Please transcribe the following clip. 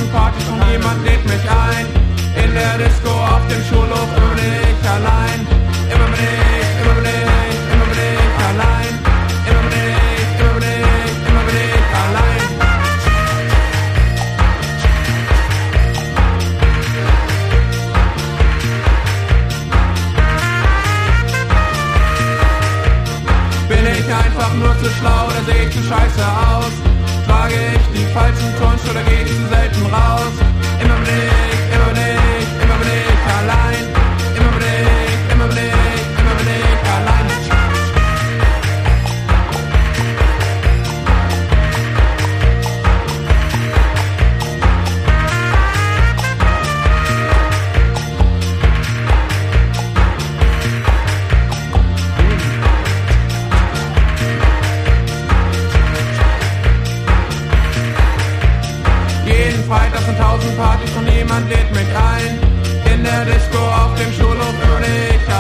tausend Partys und niemand lädt mich ein. In der Disco, auf dem Schulhof, immer bin ich allein. Immer bin ich, immer bin ich, immer bin ich allein. Immer bin ich, immer bin ich, immer bin ich allein. Bin ich einfach nur zu schlau oder seh ich zu scheiße aus? Trage ich die falschen Turnschuhe oder geh ich zu selten raus? Immer bin ich, immer bin ich, immer bin ich allein. Immer bin ich, immer bin ich, immer bin ich allein. Jeden Freitag sind 1000 Partys und niemand lädt mich ein. In der Disco, auf dem Schulhof, immer nicht.